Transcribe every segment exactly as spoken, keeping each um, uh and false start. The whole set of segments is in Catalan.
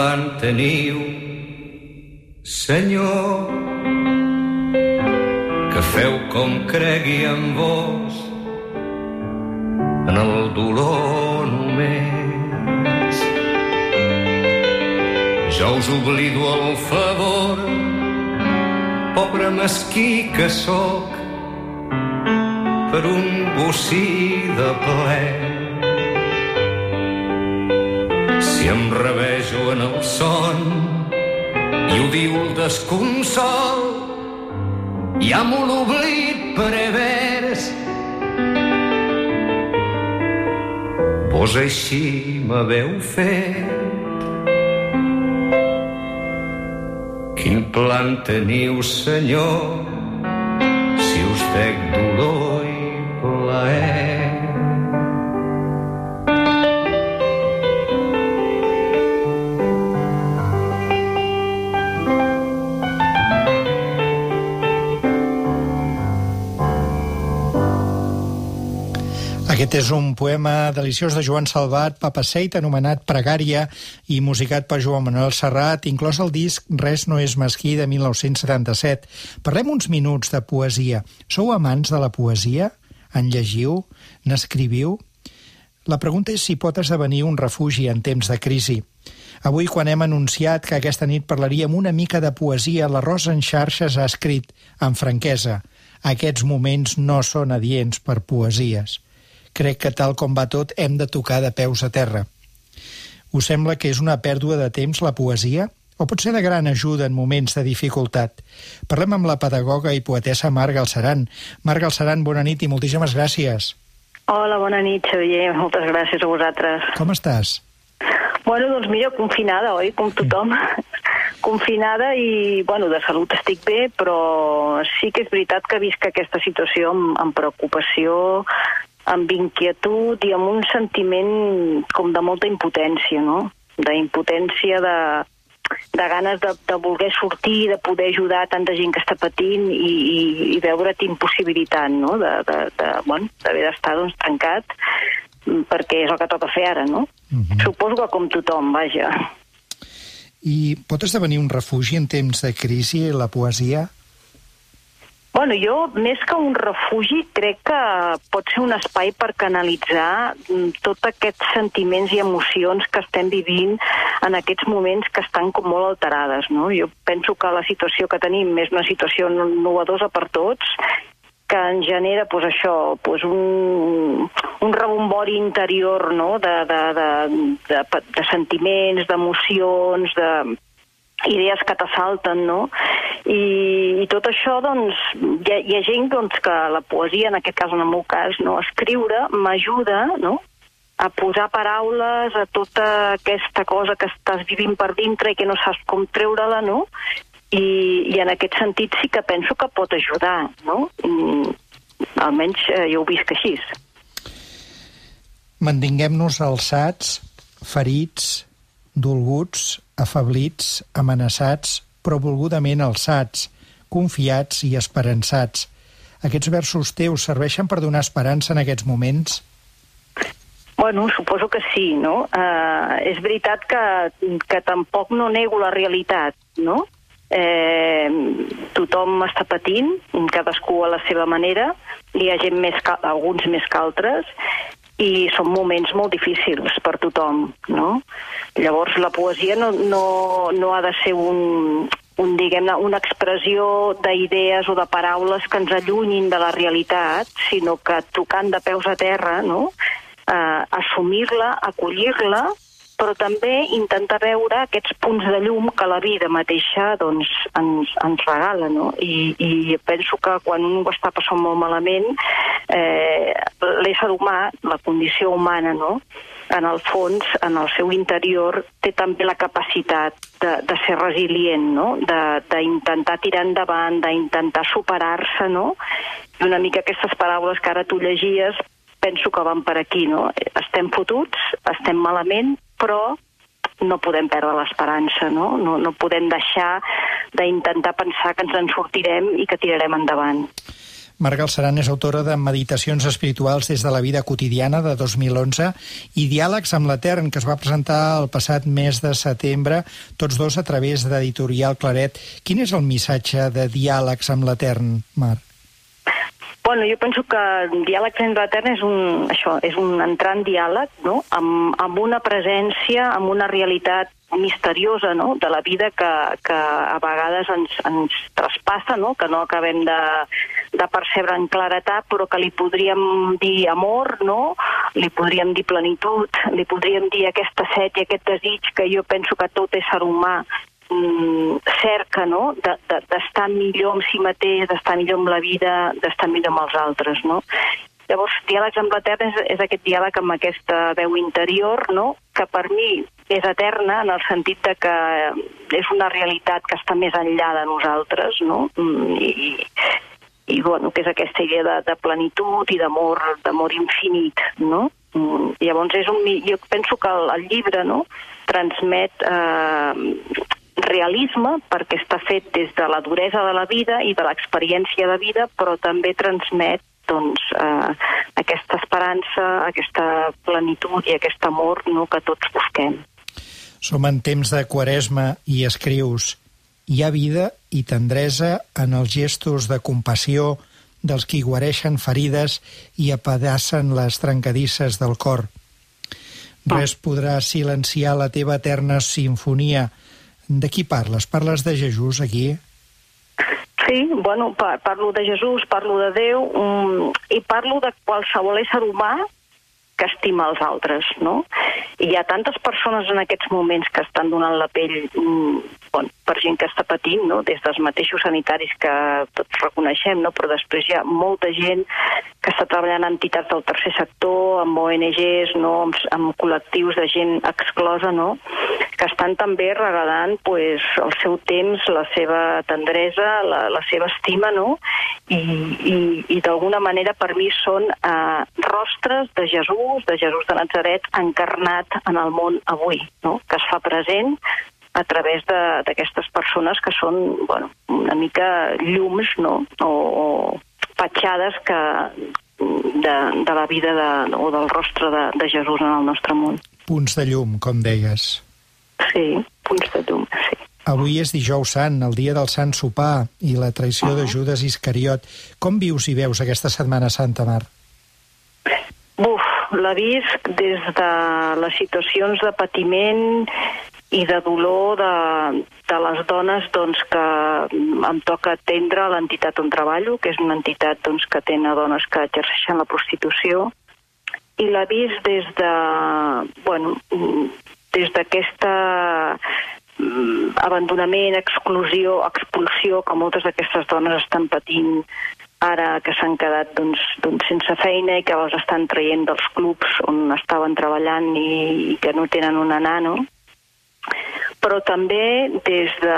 plan teniu, Senyor, que feu com cregui en vos, en el dolor només. Jo us oblido el favor, pobre mesquí que sóc, per un bocí de ple. Si em revejo en el son i ho diu el desconsol, i amo l'oblit prevers, vos així m'haveu fet. Quin plan teniu, Senyor, si us dec dolor i plaer. Aquest és un poema deliciós de Joan Salvat Papaseit, anomenat Pregària i musicat per Joan Manuel Serrat, inclòs el disc Res no és mesquí de mil nou-cents setanta-set. Parlem uns minuts de poesia. Sou amants de la poesia? En llegiu? N'escriviu? La pregunta és si pot esdevenir un refugi en temps de crisi. Avui, quan hem anunciat que aquesta nit parlaríem una mica de poesia, la Rosa en xarxes ha escrit, amb franquesa, aquests moments no són adients per poesies. Crec que tal com va tot hem de tocar de peus a terra. Us sembla que és una pèrdua de temps la poesia? O pot ser de gran ajuda en moments de dificultat? Parlem amb la pedagoga i poetessa Mar Galceran. Mar Galceran, bona nit i moltíssimes gràcies. Hola, bona nit, Xavier. Moltes gràcies a vosaltres. Com estàs? Bueno, doncs mira, confinada, oi? Com tothom. Confinada i, bueno, de salut estic bé, però sí que és veritat que visc aquesta situació amb, amb preocupació, amb inquietud i amb un sentiment com de molta impotència, no? D'impotència, de, de ganes de, de voler sortir, de poder ajudar tanta gent que està patint i, i, i veure't impossibilitat, no? De, de, de, bueno, d'haver d'estar doncs, tancat, perquè és el que toca fer ara, no? Uh-huh. Suposo que com tothom, vaja. I pot esdevenir un refugi en temps de crisi, la poesia? Bueno, jo, més que un refugi, crec que pot ser un espai per canalitzar tots aquests sentiments i emocions que estem vivint en aquests moments que estan com molt alterades, no? Jo penso que la situació que tenim és una situació novedosa per tots, que en genera, pues, això, pues, un, un rebombori interior, no? de, de, de, de, de sentiments, d'emocions, de idees que t'assalten, no? I, i tot això, doncs, hi ha, hi ha gent doncs, que la poesia, en aquest cas, en el meu cas, no, escriure m'ajuda, no?, a posar paraules a tota aquesta cosa que estàs vivint per dintre i que no saps com treure-la, no?, i, i en aquest sentit sí que penso que pot ajudar, no?, I, almenys eh, jo ho visc així. Mantinguem-nos alçats, ferits, dolguts, afablits, amenaçats, però volgudament alçats, confiats i esperançats. Aquests versos teus serveixen per donar esperança en aquests moments? Bueno, suposo que sí, no? Uh, és veritat que, que tampoc no nego la realitat, no? Eh, tothom està patint, cadascú a la seva manera, hi ha gent més que, alguns més que altres, i són moments molt difícils per tothom, no? Llavors la poesia no, no, no ha de ser un, un, diguem-ne, una expressió d'idees o de paraules que ens allunyin de la realitat, sinó que tocant de peus a terra, no?, eh, assumir-la, acollir-la, però també intentar veure aquests punts de llum que la vida mateixa doncs, ens, ens regala, no? I, I penso que quan un ho està passant molt malament, eh, l'ésser humà, la condició humana, no?, en el fons, en el seu interior, té també la capacitat de, de ser resilient, no?, d'intentar tirar endavant, d'intentar superar-se, no? I una mica aquestes paraules que ara tu llegies penso que van per aquí, no? Estem fotuts, estem malament, però no podem perdre l'esperança, no? No, no podem deixar d'intentar pensar que ens en sortirem i que tirarem endavant. Mar Galceran és autora de Meditacions espirituals des de la vida quotidiana, de dos mil onze, i Diàlegs amb l'Etern, que es va presentar el passat mes de setembre, tots dos a través d'Editorial Claret. Quin és el missatge de Diàlegs amb l'Etern, Mar? Bueno, jo penso que Diàlegs amb l'Etern és un, això, és un entrar en diàleg, no?, amb, amb una presència, amb una realitat misteriosa, no?, de la vida que, que a vegades ens, ens traspassa, no?, que no acabem de, de percebre en claretat, però que li podríem dir amor, no?, li podríem dir plenitud, li podríem dir aquesta set i aquest desig que jo penso que tot ésser humà mm, cerca, no?, de, de, d'estar millor amb si mateix, d'estar millor amb la vida, d'estar millor amb els altres, no? Llavors, Diàlegs amb l'Etern és, és aquest diàleg amb aquesta veu interior, no?, que per mi és eterna en el sentit de que és una realitat que està més enllà de nosaltres, no?, i, i bueno, que és aquesta idea de, de plenitud i d'amor, d'amor infinit, no? Llavors, és un, jo penso que el, el llibre, no?, transmet eh, realisme, perquè està fet des de la duresa de la vida i de l'experiència de vida, però també transmet doncs, eh, aquesta esperança, aquesta plenitud i aquest amor, no?, que tots busquem. Som en temps de Quaresma i escrius: hi ha vida i tendresa en els gestos de compassió dels qui guareixen ferides i apedacen les trencadisses del cor. Res podrà silenciar la teva eterna simfonia. De qui parles? Parles de Jesús aquí? Sí, bueno, parlo de Jesús, parlo de Déu, um, i parlo de qualsevol ésser humà que estima els altres, no? I hi ha tantes persones en aquests moments que estan donant la pell um, bon, per gent que està patint, no?, des dels mateixos sanitaris que tots reconeixem, no?, però després hi ha molta gent que està treballant en entitats del tercer sector, amb O N Ges, no?, amb, amb col·lectius de gent exclosa, no?, que estan també regalant pues, el seu temps, la seva tendresa, la, la seva estima, no?, i, i, i d'alguna manera per mi són eh, rostres de Jesús, de Jesús de Natzaret, encarnat en el món avui, no?, que es fa present a través d'aquestes persones que són, bueno, una mica llums, no?, o, o petjades que, de, de la vida de, o del rostre de, de Jesús en el nostre món. Punts de llum, com deies. Sí, punts de llum, sí. Avui és dijous sant, el dia del Sant Sopar i la traïció de Judes Iscariot. Com vius i veus aquesta Setmana Santa, Mar? Buf, l'ha vist des de les situacions de patiment i de dolor de, de les dones doncs, que em toca atendre a l'entitat on treballo, que és una entitat doncs, que atén a dones que exerceixen la prostitució, i l'ha vist des de, bueno, des d'aquesta abandonament, exclusió, expulsió que moltes d'aquestes dones estan patint ara que s'han quedat doncs, doncs, sense feina i que els estan traient dels clubs on estaven treballant i, i que no tenen una nano. Però també des de,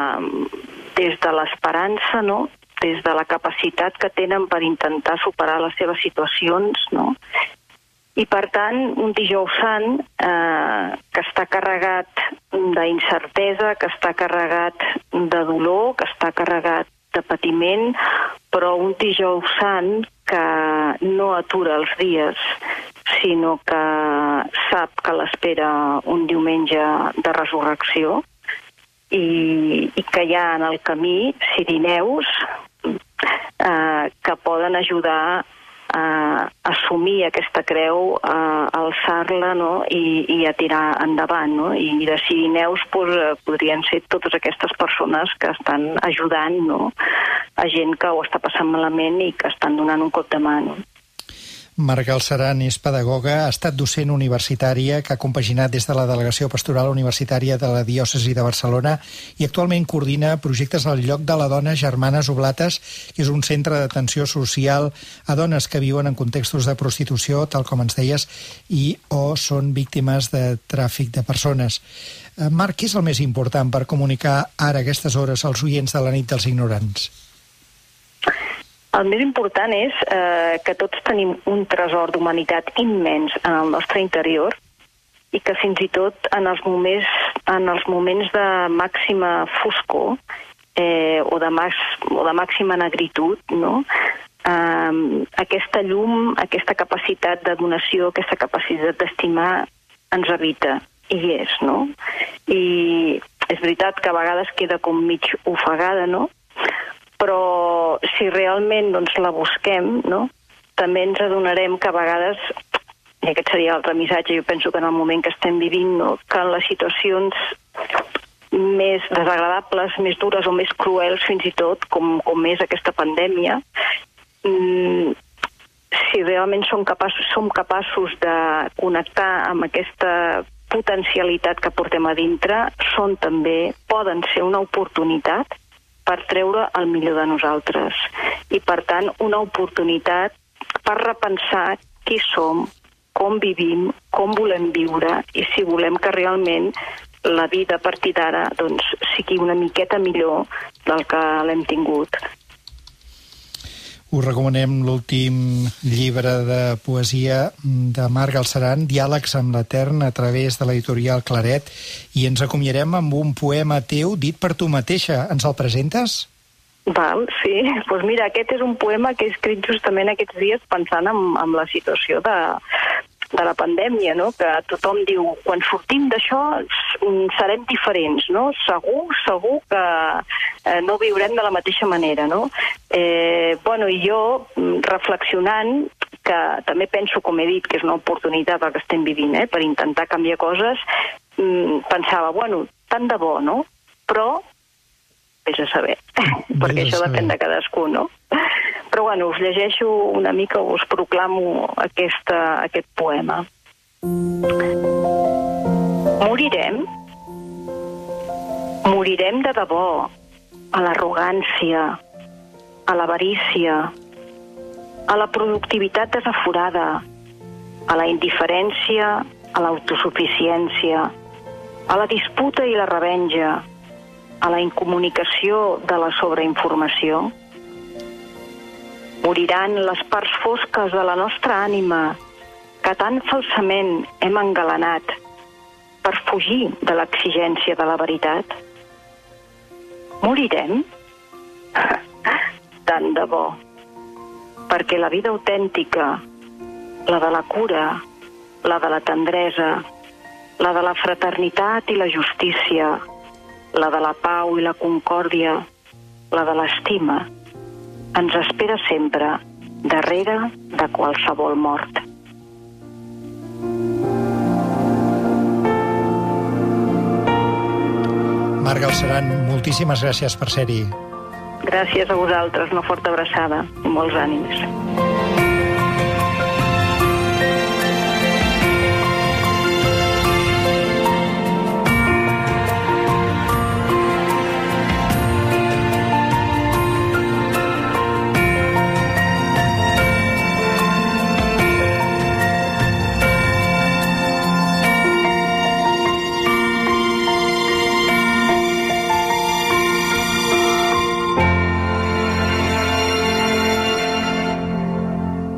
des de l'esperança, no?, des de la capacitat que tenen per intentar superar les seves situacions, no?, i, per tant, un dijous sant eh, que està carregat d'incertesa, que està carregat de dolor, que està carregat de patiment, però un dijous sant que no atura els dies, sinó que sap que l'espera un diumenge de resurrecció i, i que hi ha en el camí sirineus eh, que poden ajudar a assumir aquesta creu, a alçar-la, no?, i, i a tirar endavant, no? I de sirineus pues, podrien ser totes aquestes persones que estan ajudant, no?, a gent que ho està passant malament i que estan donant un cop de mà, no? Mar Galceran és pedagoga, ha estat docent universitària que ha compaginat des de la Delegació Pastoral Universitària de la Diòcesi de Barcelona i actualment coordina projectes al lloc de la dona Germanes Oblates, que és un centre d'atenció social a dones que viuen en contextos de prostitució, tal com ens deies, i o són víctimes de tràfic de persones. Marc, què és el més important per comunicar ara a aquestes hores als oients de la nit dels ignorants? El més important és eh, que tots tenim un tresor d'humanitat immens en el nostre interior i que fins i tot en els moments, en els moments de màxima foscor eh, o, de max, o de màxima negritud, no? eh, aquesta llum, aquesta capacitat de donació, aquesta capacitat d'estimar ens habita, i hi és, no? I és veritat que a vegades queda com mig ofegada, no? Però si realment doncs, la busquem, no? També ens adonarem que a vegades, i aquest seria l'altre missatge, jo penso que en el moment que estem vivint, no? Que en les situacions més desagradables, més dures o més cruels fins i tot, com, com és aquesta pandèmia, mmm, si realment som capaços, som capaços de connectar amb aquesta potencialitat que portem a dintre, són també, poden ser una oportunitat per treure el millor de nosaltres. I, per tant, una oportunitat per repensar qui som, com vivim, com volem viure i si volem que realment la vida a partir d'ara doncs, sigui una miqueta millor del que l'hem tingut. Us recomanem l'últim llibre de poesia de Marc Galceran, Diàlegs amb l'Etern, a través de l'editorial Claret, i ens acomiadem amb un poema teu dit per tu mateixa. Ens el presentes? Val, sí. Doncs pues mira, aquest és un poema que he escrit justament aquests dies pensant en, en la situació de, de la pandèmia, no? Que tothom diu, quan sortim d'això serem diferents, no? Segur, segur que eh, no viurem de la mateixa manera, no? Eh, bueno, i jo, reflexionant, que també penso, com he dit, que és una oportunitat el que estem vivint, eh, per intentar canviar coses, pensava, bueno, tant de bo, no? Però vés a saber, perquè això depèn de cadascú, no? Però, bueno, us llegeixo una mica, us proclamo aquesta, aquest poema. Morirem? Morirem de debò, a l'arrogància, a l'avarícia, a la productivitat desaforada, a la indiferència, a l'autosuficiència, a la disputa i la revenja, a la incomunicació de la sobreinformació. Moriran les parts fosques de la nostra ànima que tan falsament hem engalanat per fugir de l'exigència de la veritat. Morirem? Tant de bo. Perquè la vida autèntica, la de la cura, la de la tendresa, la de la fraternitat i la justícia, la de la pau i la concòrdia, la de l'estima, ens espera sempre darrere de qualsevol mort. Marc Galceran, moltíssimes gràcies per ser-hi. Gràcies a vosaltres, una forta abraçada i molts ànims.